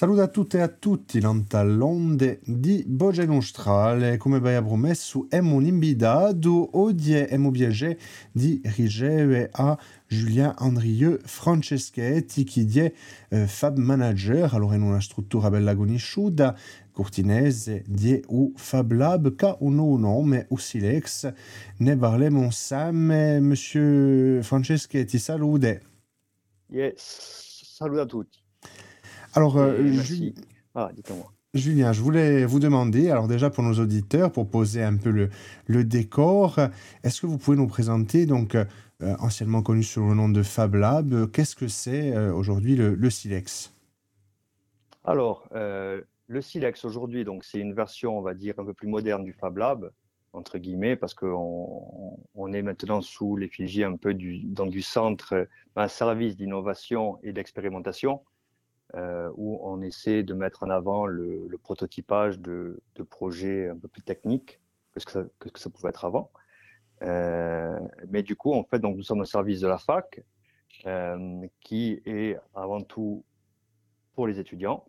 Saluto a tutte e a tutti, l'onde di Boge Nostrale, come abbiamo promesso, abbiamo un invitato, oggi abbiamo piacere di ricevere a Julien Andrieux Franceschetti, che è Fab Manager, allora in una struttura bella conosciuta, cortinese, di Fab Lab, che ha un nuovo nome, o Silex, ne parliamo insieme, Monsieur Franceschetti, salute. Yes, salut à tous Alors, et merci. Ah, dites-moi. Julien, je voulais vous demander, alors déjà pour nos auditeurs, pour poser un peu le décor, est-ce que vous pouvez nous présenter, donc anciennement connu sous le nom de Fab Lab, qu'est-ce que c'est aujourd'hui le Silex? Alors, le Silex aujourd'hui, donc c'est une version, on va dire, un peu plus moderne du Fab Lab, entre guillemets, parce qu'on est maintenant sous l'effigie un peu dans du centre, un service d'innovation et d'expérimentation, où on essaie de mettre en avant le prototypage de projets un peu plus techniques que ça pouvait être avant. Mais du coup, en fait, donc, nous sommes au service de la fac, qui est avant tout pour les étudiants.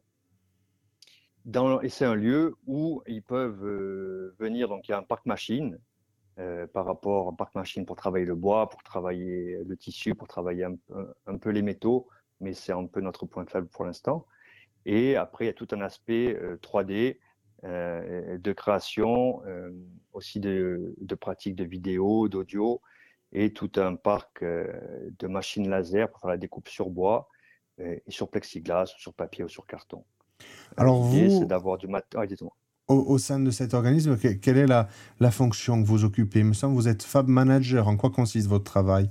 Et c'est un lieu où ils peuvent venir, donc il y a un parc machine, par rapport au parc machine pour travailler le bois, pour travailler le tissu, pour travailler un peu les métaux, mais c'est un peu notre point faible pour l'instant. Et après, il y a tout un aspect 3D, de création, aussi de pratique de vidéo, d'audio, et tout un parc de machines laser pour faire la découpe sur bois, et sur plexiglas, ou sur papier ou sur carton. Alors L'idée, c'est vous, d'avoir du matériel. Ah, dites-moi. au sein de cet organisme, quelle est la fonction que vous occupez? Il me semble que vous êtes Fab Manager. En quoi consiste votre travail?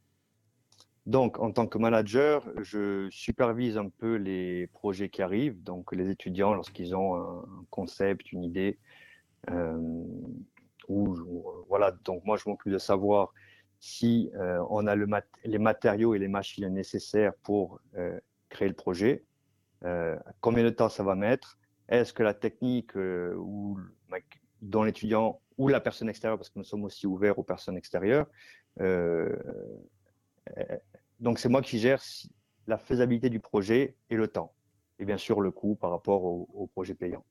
Donc, en tant que manager, je supervise un peu les projets qui arrivent. Donc, les étudiants, lorsqu'ils ont un concept, une idée, euh, voilà. Donc, moi, je m'occupe de savoir si on a les matériaux et les machines nécessaires pour créer le projet, combien de temps ça va mettre, est-ce que la technique dont l'étudiant ou la personne extérieure, parce que nous sommes aussi ouverts aux personnes extérieures, euh, donc c'est moi qui gère la faisabilité du projet et le temps. Et bien sûr le coût par rapport au projet payant.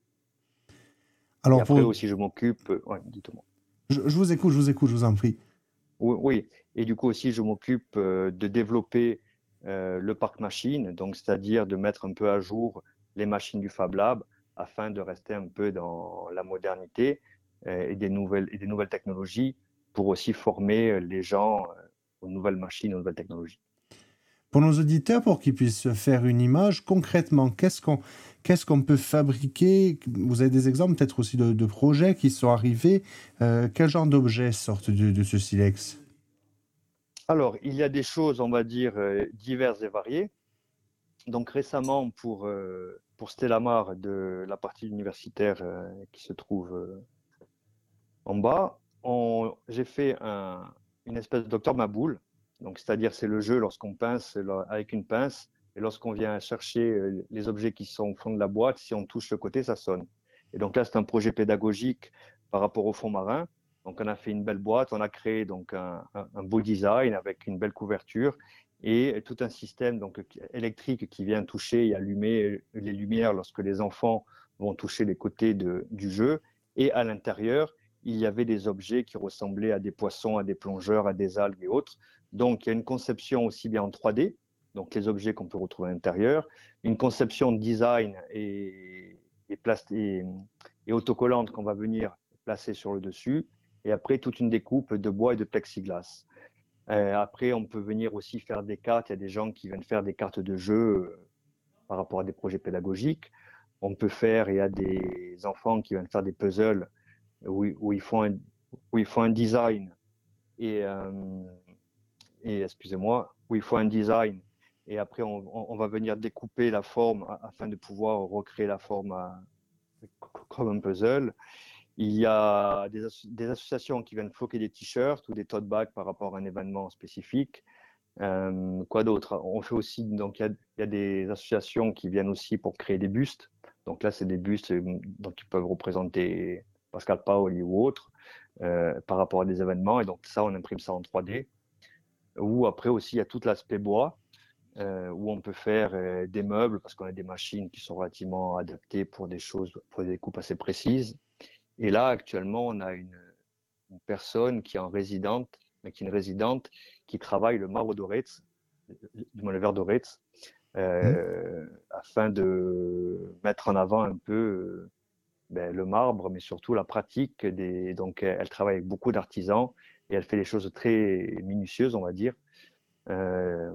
Et Alors après pour, aussi je m'occupe, ouais, dites-moi. je vous écoute, je vous écoute, je vous en prie. Oui, oui, et du coup aussi je m'occupe de développer le parc machine, donc c'est-à-dire de mettre un peu à jour les machines du Fab Lab afin de rester un peu dans la modernité et des nouvelles technologies pour aussi former les gens aux nouvelles machines, aux nouvelles technologies. Pour nos auditeurs, pour qu'ils puissent se faire une image, concrètement, qu'est-ce qu'on peut fabriquer? Vous avez des exemples peut-être aussi de projets qui sont arrivés. Quel genre d'objets sortent de ce silex? Alors, il y a des choses, on va dire, diverses et variées. Donc récemment, pour Stella Mar, de la partie universitaire qui se trouve en bas, j'ai fait une espèce de docteur Maboule. Donc, c'est-à-dire, c'est le jeu lorsqu'on pince avec une pince et lorsqu'on vient chercher les objets qui sont au fond de la boîte, si on touche le côté, ça sonne. Et donc là, c'est un projet pédagogique par rapport au fond marin. Donc, on a fait une belle boîte, on a créé donc un beau design avec une belle couverture et tout un système donc électrique qui vient toucher et allumer les lumières lorsque les enfants vont toucher les côtés du jeu. Et à l'intérieur, il y avait des objets qui ressemblaient à des poissons, à des plongeurs, à des algues et autres. Donc, il y a une conception aussi bien en 3D, donc les objets qu'on peut retrouver à l'intérieur, une conception de design et autocollante qu'on va venir placer sur le dessus, et après toute une découpe de bois et de plexiglas. Après, on peut venir aussi faire des cartes. Il y a des gens qui viennent faire des cartes de jeu par rapport à des projets pédagogiques. Il y a des enfants qui viennent faire des puzzles où ils font un design et, excusez-moi, où il faut un design et après on va venir découper la forme afin de pouvoir recréer la forme comme un puzzle. Il y a des associations qui viennent floquer des t-shirts ou des tote bags par rapport à un événement spécifique. Quoi d'autre? On fait aussi, donc il y a des associations qui viennent aussi pour créer des bustes. Donc là, c'est des bustes donc, qui peuvent représenter Pascal Paoli ou autres par rapport à des événements. Et donc ça, on imprime ça en 3D. Ou après aussi, il y a tout l'aspect bois. où on peut faire des meubles parce qu'on a des machines qui sont relativement adaptées pour des choses, pour des coupes assez précises. Et là, actuellement, on a une personne qui est en résidente, mais qui est une résidente qui travaille le marbre d'Oretz, du moins le verre d'Oretz, Hmm. afin de mettre en avant un peu le marbre, mais surtout la pratique des. Donc, elle travaille avec beaucoup d'artisans et elle fait des choses très minutieuses, on va dire, euh,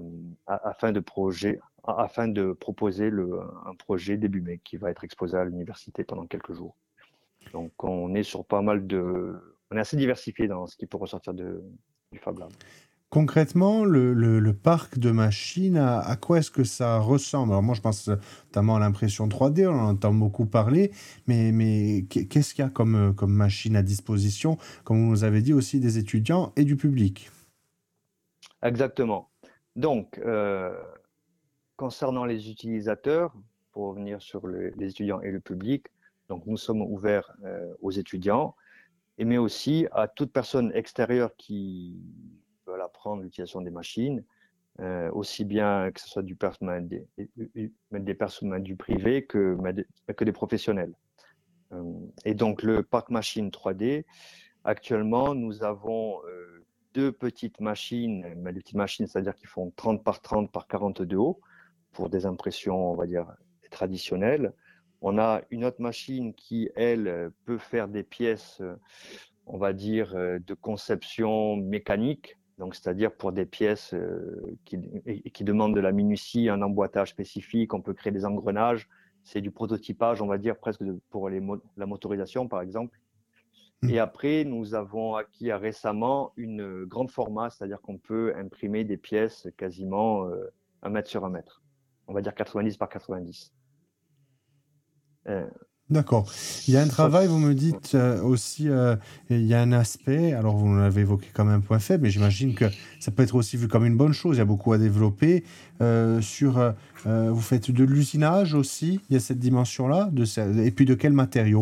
afin de proposer un projet début mai qui va être exposé à l'université pendant quelques jours. Donc, on est sur pas mal de. On est assez diversifié dans ce qui peut ressortir du Fab Lab. Concrètement, le parc de machines, à quoi est-ce que ça ressemble? Alors moi, je pense notamment à l'impression 3D, on en entend beaucoup parler, mais qu'est-ce qu'il y a comme machine à disposition, comme vous nous avez dit aussi, des étudiants et du public? Exactement. Donc, concernant les utilisateurs, pour revenir sur les étudiants et le public, donc nous sommes ouverts aux étudiants, mais aussi à toute personne extérieure qui veut apprendre l'utilisation des machines, aussi bien que ce soit du personnel des personnels du privé que des professionnels. Et donc le parc machine 3D, actuellement, nous avons deux petites machines, mais des petites machines, c'est-à-dire qui font 30 par 30 par 40 de haut, pour des impressions, on va dire, traditionnelles. On a une autre machine qui, elle, peut faire des pièces, on va dire, de conception mécanique, donc c'est-à-dire pour des pièces qui demandent de la minutie, un emboîtage spécifique, on peut créer des engrenages. C'est du prototypage, on va dire, presque pour la motorisation, par exemple. Hmm. Et après, nous avons acquis récemment une grande format, c'est-à-dire qu'on peut imprimer des pièces quasiment 1 mètre sur 1 mètre. On va dire 90 par 90. Euh, D'accord. Il y a un ça, travail, vous me dites aussi, il y a un aspect, alors vous l'avez évoqué comme un point faible, mais j'imagine que ça peut être aussi vu comme une bonne chose, il y a beaucoup à développer. Vous faites de l'usinage aussi, il y a cette dimension-là, et puis de quels matériaux?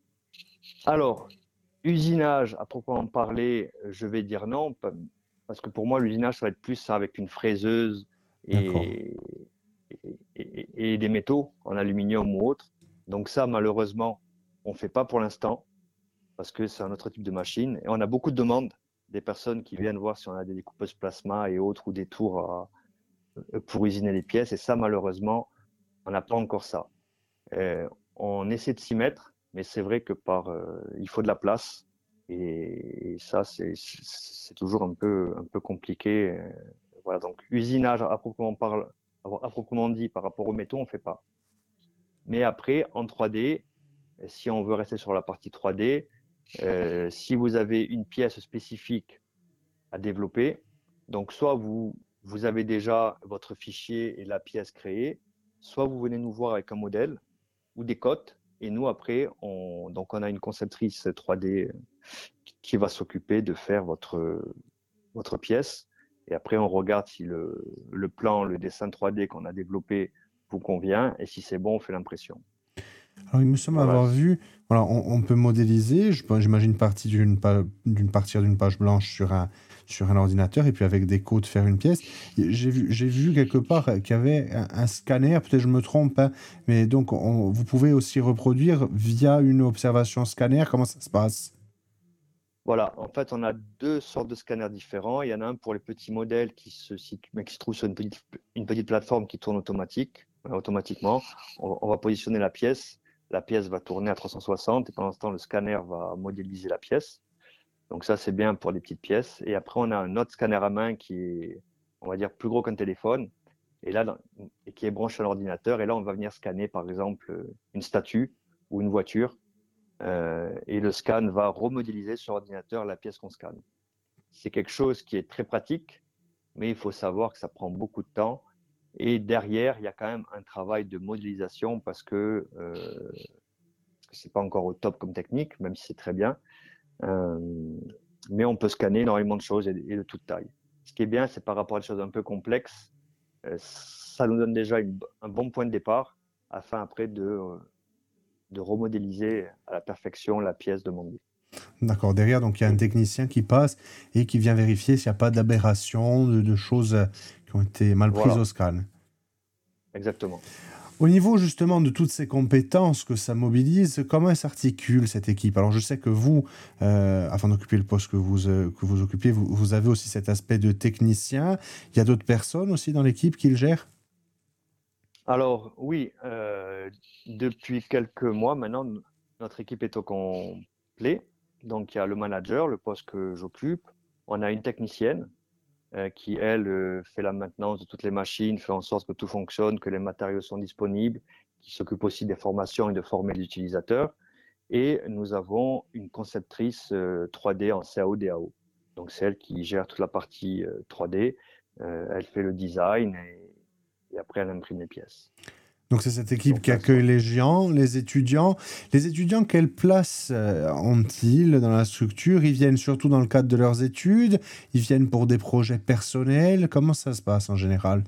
Alors, usinage, à proprement parler, je vais dire non, parce que pour moi, l'usinage, ça va être plus ça avec une fraiseuse D'accord. et, et des métaux en aluminium ou autre. Donc ça, malheureusement, on ne fait pas pour l'instant, parce que c'est un autre type de machine. Et on a beaucoup de demandes des personnes qui viennent voir si on a des découpeuses plasma et autres ou des tours pour usiner les pièces. Et ça, malheureusement, on n'a pas encore ça. On essaie de s'y mettre, mais c'est vrai que il faut de la place. Et ça, c'est toujours un peu compliqué. Voilà, donc usinage à proprement dit par rapport aux métaux, on ne fait pas. Mais après, en 3D, si on veut rester sur la partie 3D, si vous avez une pièce spécifique à développer, donc soit vous avez déjà votre fichier et la pièce créée, soit vous venez nous voir avec un modèle ou des cotes, et nous après, on a une conceptrice 3D qui va s'occuper de faire votre pièce, et après on regarde si le plan, le dessin 3D qu'on a développé vous convient, et si c'est bon, on fait l'impression. Alors, il me semble Voilà. avoir vu, voilà, on peut modéliser, j'imagine partir d'une page blanche sur un ordinateur et puis avec des codes faire une pièce. J'ai vu quelque part qu'il y avait un scanner, peut-être je me trompe, hein, mais donc vous pouvez aussi reproduire via une observation scanner, comment ça se passe? Voilà, en fait, on a deux sortes de scanners différents. Il y en a un pour les petits modèles qui se trouve sur une petite plateforme qui tourne automatiquement. On va positionner la pièce va tourner à 360 et pendant ce temps, le scanner va modéliser la pièce. Donc ça, c'est bien pour les petites pièces. Et après, on a un autre scanner à main qui est, on va dire, plus gros qu'un téléphone et et qui est branché à l'ordinateur. Et là, on va venir scanner, par exemple, une statue ou une voiture et le scan va remodéliser sur ordinateur la pièce qu'on scanne. C'est quelque chose qui est très pratique, mais il faut savoir que ça prend beaucoup de temps. Et derrière, il y a quand même un travail de modélisation parce que c'est pas encore au top comme technique, même si c'est très bien. Euh, mais on peut scanner énormément de choses et de toute taille. Ce qui est bien, c'est par rapport à des choses un peu complexes, ça nous donne déjà un bon point de départ afin après de remodéliser à la perfection la pièce demandée. D'accord, derrière, donc il y a un Et technicien qui passe et qui vient vérifier s'il n'y a pas d'aberration, de choses qui ont été mal prises Voilà, au scan. exactement. Au niveau justement de toutes ces compétences que ça mobilise, comment elle s'articule cette équipe? Alors je sais que vous, afin d'occuper le poste que vous occupiez, vous avez aussi cet aspect de technicien. Il y a d'autres personnes aussi dans l'équipe qui le gèrent? Alors oui, depuis quelques mois maintenant, notre équipe est au complet. Donc il y a le manager, le poste que j'occupe. On a une technicienne qui, elle, fait la maintenance de toutes les machines, fait en sorte que tout fonctionne, que les matériaux sont disponibles, qui s'occupe aussi des formations et de former les utilisateurs. Et nous avons une conceptrice 3D en CAO-DAO. Donc c'est elle qui gère toute la partie 3D. Elle fait le design et après elle imprime les pièces. Donc c'est cette équipe Donc qui là, accueille les gens, les étudiants. Les étudiants, quelle place ont-ils dans la structure? Ils viennent surtout dans le cadre de leurs études? Ils viennent pour des projets personnels? Comment ça se passe en général?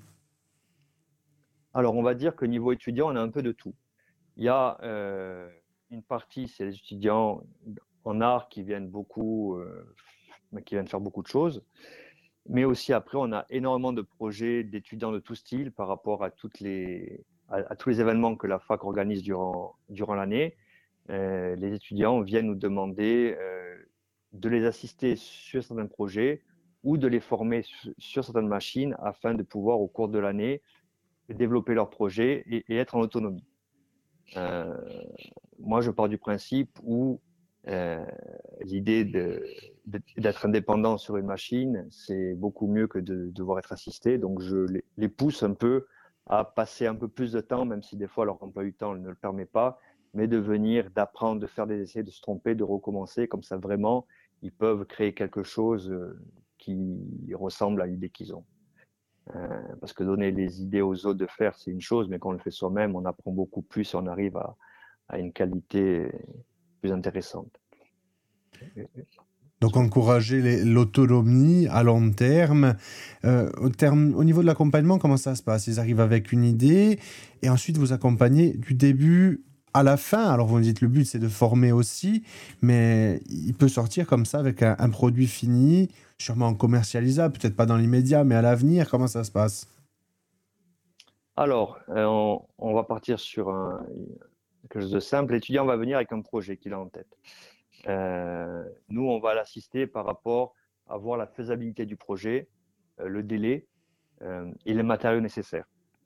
alors on va dire que niveau étudiant, on a un peu de tout. Il y a une partie, c'est les étudiants en art qui viennent beaucoup, qui viennent faire beaucoup de choses. Mais aussi après, on a énormément de projets d'étudiants de tout style par rapport à à tous les événements que la fac organise durant l'année. Les étudiants viennent nous demander de les assister sur certains projets ou de les former sur certaines machines afin de pouvoir, au cours de l'année, développer leurs projets et être en autonomie. Euh, Moi, je pars du principe où euh, l'idée d'être indépendant sur une machine, c'est beaucoup mieux que de devoir être assisté. Donc, je les pousse un peu à passer un peu plus de temps, même si des fois leur emploi du temps ne le permet pas, mais de venir, d'apprendre, de faire des essais, de se tromper, de recommencer. Comme ça, vraiment, ils peuvent créer quelque chose qui ressemble à l'idée qu'ils ont. Parce que donner les idées aux autres de faire, c'est une chose, mais quand on le fait soi-même, on apprend beaucoup plus et on arrive à une qualité plus intéressante. Donc encourager l'autonomie à long terme. Au niveau de l'accompagnement, comment ça se passe? Ils arrivent avec une idée et ensuite vous accompagnez du début à la fin. Alors vous me dites le but c'est de former aussi, mais il peut sortir comme ça avec un produit fini, sûrement commercialisable, peut-être pas dans l'immédiat, mais à l'avenir, comment ça se passe? Alors, on va partir sur quelque chose de simple. L'étudiant va venir avec un projet qu'il a en tête. Nous, on va l'assister par rapport à voir la faisabilité du projet, le délai et les matériaux nécessaires.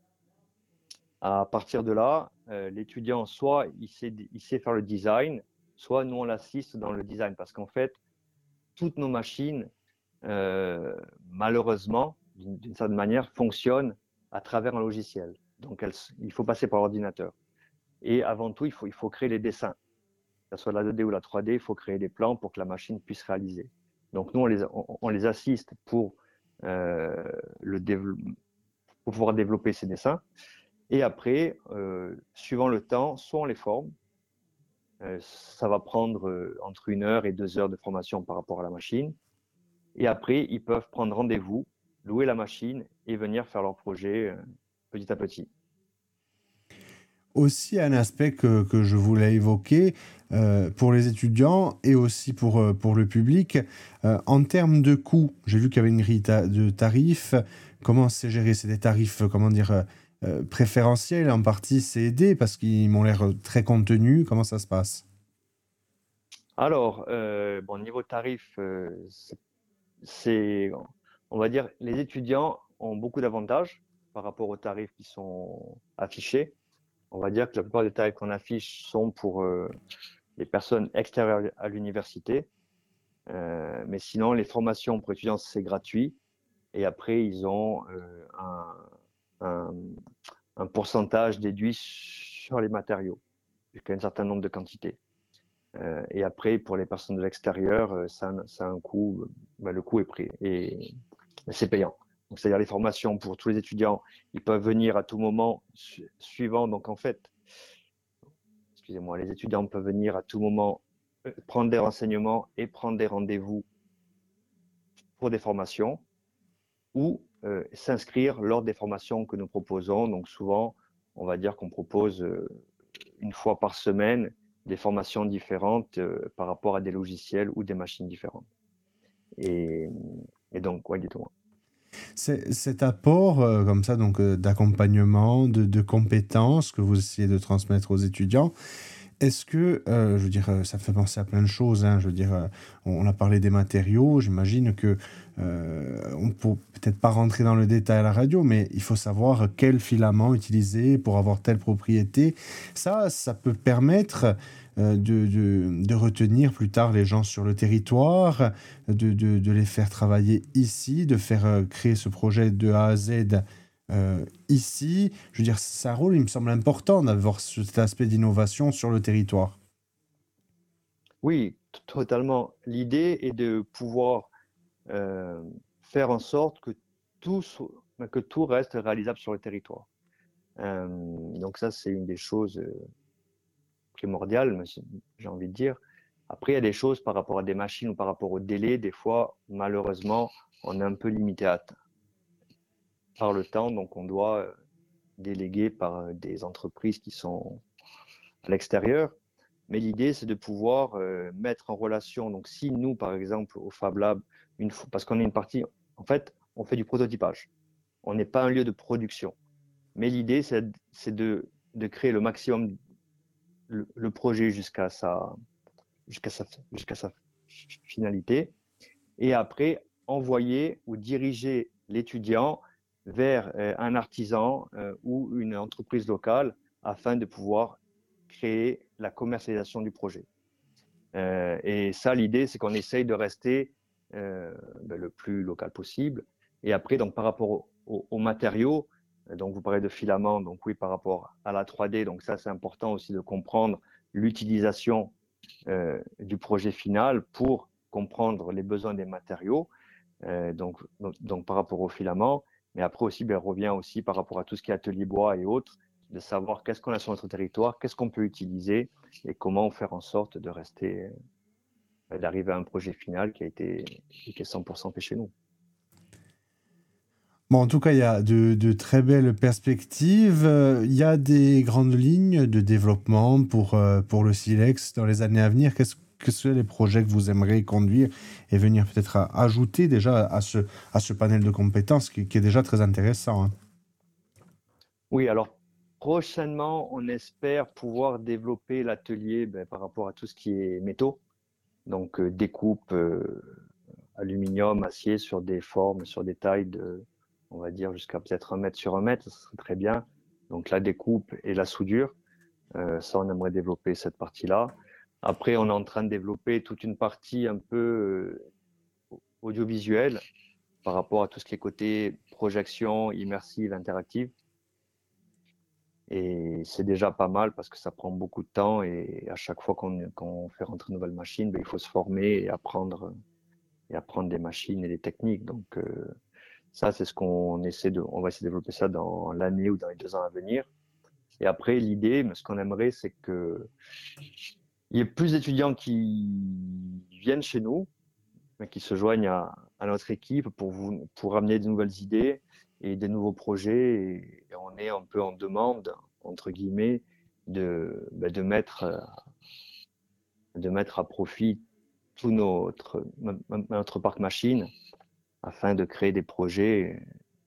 À partir de là, l'étudiant, soit il sait faire le design, soit nous, on l'assiste dans le design. Parce qu'en fait, toutes nos machines, malheureusement, d'une certaine manière, fonctionnent à travers un logiciel. Donc, il faut passer par l'ordinateur. Et avant tout, il faut créer les dessins. Que ce soit la 2D ou la 3D, il faut créer des plans pour que la machine puisse réaliser. Donc, nous, on les assiste euh, pour pouvoir développer ces dessins. Et après, suivant le temps, soit on les forme. Ça va prendre entre 1 heure et 2 heures de formation par rapport à la machine. Et après, ils peuvent prendre rendez-vous, louer la machine et venir faire leur projet petit à petit. Aussi un aspect que je voulais évoquer pour les étudiants et aussi pour le public, en termes de coûts, j'ai vu qu'il y avait une grille de tarifs. Comment c'est géré? C'est des tarifs, comment dire, préférentiels, en partie c'est aidé parce qu'ils m'ont l'air très contenus. Comment ça se passe? Alors, bon, niveau tarif, c'est, on va dire, les étudiants ont beaucoup d'avantages par rapport aux tarifs qui sont affichés. On va dire que la plupart des tarifs qu'on affiche sont pour les personnes extérieures à l'université. Mais sinon, les formations pour étudiants, c'est gratuit. Et après, ils ont un, un pourcentage déduit sur les matériaux, jusqu'à un certain nombre de quantités. Et après, pour les personnes de l'extérieur, ça a un coût, le coût est pris et c'est payant. Donc, c'est-à-dire les formations pour tous les étudiants, ils peuvent venir à tout moment suivant. Donc, en fait, excusez-moi, les étudiants peuvent venir à tout moment prendre des renseignements et prendre des rendez-vous pour des formations ou s'inscrire lors des formations que nous proposons. Donc, souvent, on va dire qu'on propose 1 fois par semaine des formations différentes par rapport à des logiciels ou des machines différentes. Et, et donc, ouais, dites-moi. Cet apport comme ça, donc d'accompagnement, de compétences que vous essayez de transmettre aux étudiants, est-ce que, je veux dire, ça fait penser à plein de choses, hein, je veux dire, on a parlé des matériaux, j'imagine que on peut peut-être pas rentrer dans le détail à la radio, mais il faut savoir quel filament utiliser pour avoir telle propriété. Ça peut permettre de retenir plus tard les gens sur le territoire, de les faire travailler ici, de faire créer ce projet de A à Z ici. Je veux dire, c'est un rôle, il me semble important d'avoir cet aspect d'innovation sur le territoire. Oui, totalement. L'idée est de pouvoir euh, faire en sorte que tout reste réalisable sur le territoire. Donc ça, c'est une des choses primordiales, j'ai envie de dire. Après, il y a des choses par rapport à des machines ou par rapport au délai. Des fois, malheureusement, on est un peu limité par le temps, donc on doit déléguer par des entreprises qui sont à l'extérieur. Mais l'idée, c'est de pouvoir mettre en relation. Donc, si nous, par exemple, au Fab Lab, parce qu'on est une partie, en fait, on fait du prototypage. On n'est pas un lieu de production. Mais l'idée, c'est de créer le maximum le projet jusqu'à sa, jusqu'à sa finalité. Et après, envoyer ou diriger l'étudiant vers un artisan ou une entreprise locale afin de pouvoir créer la commercialisation du projet. Et ça, l'idée, c'est qu'on essaye de rester le plus local possible. Et après, donc, par rapport aux matériaux, donc vous parlez de filaments, donc oui, par rapport à la 3D, donc ça, c'est important aussi de comprendre l'utilisation du projet final pour comprendre les besoins des matériaux, donc par rapport aux filaments. Mais après aussi, ben, on revient aussi par rapport à tout ce qui est atelier bois et autres, de savoir qu'est-ce qu'on a sur notre territoire, qu'est-ce qu'on peut utiliser et comment faire en sorte de rester d'arriver à un projet final qui est 100% fait chez nous. Bon, en tout cas, il y a de très belles perspectives. Il y a des grandes lignes de développement pour le Silex dans les années à venir. Que sont les projets que vous aimeriez conduire et venir peut-être ajouter déjà à ce panel de compétences qui est déjà très intéressant, hein. Oui, alors prochainement, on espère pouvoir développer l'atelier par rapport à tout ce qui est métaux, donc découpe aluminium, acier sur des formes, sur des tailles de, on va dire jusqu'à peut-être 1 mètre sur 1 mètre, ça serait très bien. Donc la découpe et la soudure, ça on aimerait développer cette partie-là. Après, on est en train de développer toute une partie un peu audiovisuelle par rapport à tout ce qui est côté projection immersive, interactive. Et c'est déjà pas mal parce que ça prend beaucoup de temps et à chaque fois qu'on fait rentrer une nouvelle machine, il faut se former et apprendre des machines et des techniques. Donc ça, c'est ce on va essayer de développer ça dans l'année ou dans les 2 ans à venir. Et après, l'idée, ce qu'on aimerait, c'est que il y ait plus d'étudiants qui viennent chez nous, qui se joignent à notre équipe pour amener de nouvelles idées et des nouveaux projets. Et on est un peu en demande, entre guillemets, de mettre à profit tout notre parc machine afin de créer des projets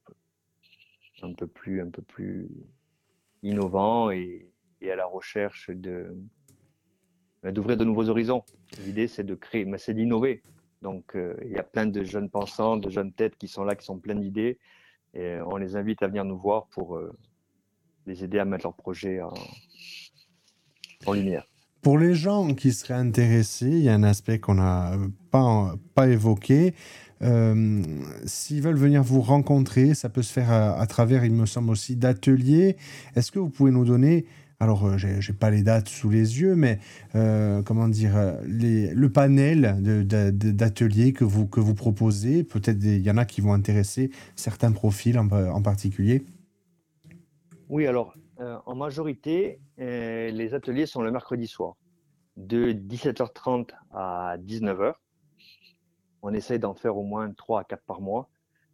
un peu plus innovants et à la recherche d'ouvrir de nouveaux horizons. L'idée, c'est de créer, mais c'est d'innover. Donc, il y a plein de jeunes pensants, de jeunes têtes qui sont là, qui sont pleines d'idées. Et on les invite à venir nous voir pour les aider à mettre leurs projets en lumière. Pour les gens qui seraient intéressés, il y a un aspect qu'on n'a pas évoqué. S'ils veulent venir vous rencontrer, ça peut se faire à travers, il me semble aussi, d'ateliers. Est-ce que vous pouvez nous donner, alors j'ai pas les dates sous les yeux, mais comment dire, le panel d'ateliers que vous proposez? Peut-être il y en a qui vont intéresser certains profils en particulier. Oui, alors, en majorité, les ateliers sont le mercredi soir, de 17h30 à 19h. On essaye d'en faire au moins 3 à 4 par mois.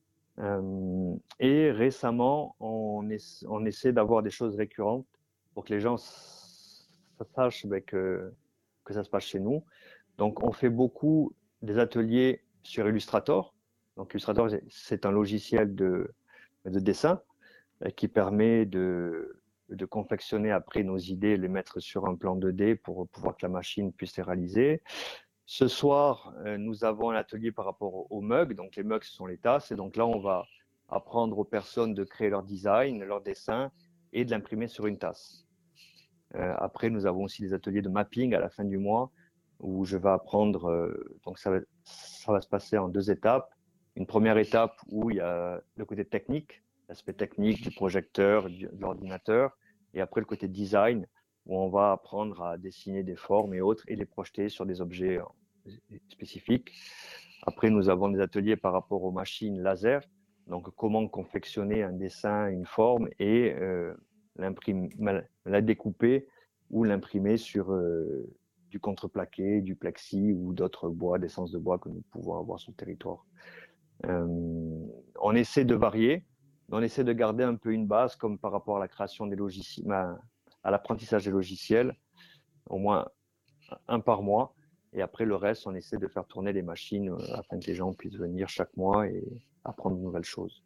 Et récemment, on essaie d'avoir des choses récurrentes pour que les gens sachent que ça se passe chez nous. Donc, on fait beaucoup des ateliers sur Illustrator. Donc Illustrator, c'est un logiciel de dessin qui permet de confectionner après nos idées, les mettre sur un plan 2D pour pouvoir que la machine puisse les réaliser. Ce soir, nous avons un atelier par rapport aux mugs. Donc les mugs, ce sont les tasses. Et donc là, on va apprendre aux personnes de créer leur design, leur dessin et de l'imprimer sur une tasse. Après, nous avons aussi des ateliers de mapping à la fin du mois où je vais apprendre. Donc ça va se passer en 2 étapes. Une première étape où il y a le côté technique, l'aspect technique du projecteur, de l'ordinateur, et après le côté design où on va apprendre à dessiner des formes et autres et les projeter sur des objets spécifiques. Après, nous avons des ateliers par rapport aux machines laser, donc comment confectionner un dessin, une forme et la découper ou l'imprimer sur du contreplaqué, du plexi ou d'autres bois, d'essence de bois que nous pouvons avoir sur le territoire. On essaie de varier, mais on essaie de garder un peu une base comme par rapport à la création des logiciels, à l'apprentissage des logiciels, au moins un par mois. Et après, le reste, on essaie de faire tourner les machines afin que les gens puissent venir chaque mois et apprendre de nouvelles choses.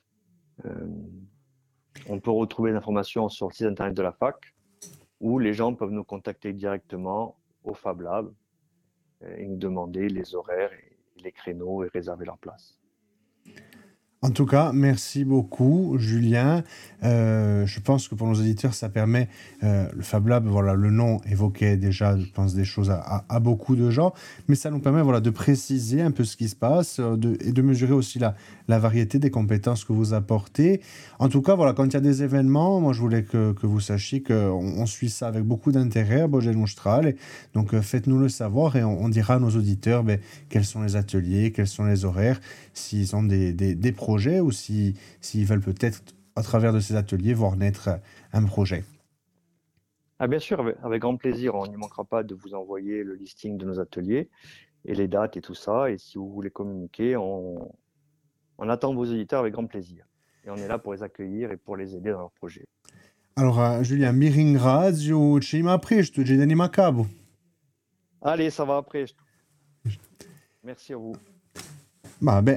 On peut retrouver des informations sur le site internet de la fac où les gens peuvent nous contacter directement au Fab Lab et nous demander les horaires et les créneaux et réserver leur place. En tout cas, merci beaucoup, Julien. Je pense que pour nos auditeurs, ça permet, le Fab Lab, voilà, le nom évoquait déjà, je pense, des choses à beaucoup de gens, mais ça nous permet, voilà, de préciser un peu ce qui se passe et de mesurer aussi la variété des compétences que vous apportez. En tout cas, voilà, quand il y a des événements, moi, je voulais que vous sachiez qu'on suit ça avec beaucoup d'intérêt à Bogelunstral. Donc, faites-nous le savoir et on dira à nos auditeurs quels sont les ateliers, quels sont les horaires, s'ils ont des projets ou s'ils veulent peut-être, à travers de ces ateliers, voir naître un projet. Ah, bien sûr, avec grand plaisir. On n'y manquera pas de vous envoyer le listing de nos ateliers et les dates et tout ça. Et si vous voulez communiquer, on attend vos auditeurs avec grand plaisir. Et on est là pour les accueillir et pour les aider dans leurs projets. Alors, Julien, mi ringrazio, ci ma presto, ci teniamo a capo. Allez, ça va après. Merci à vous. Vabbè,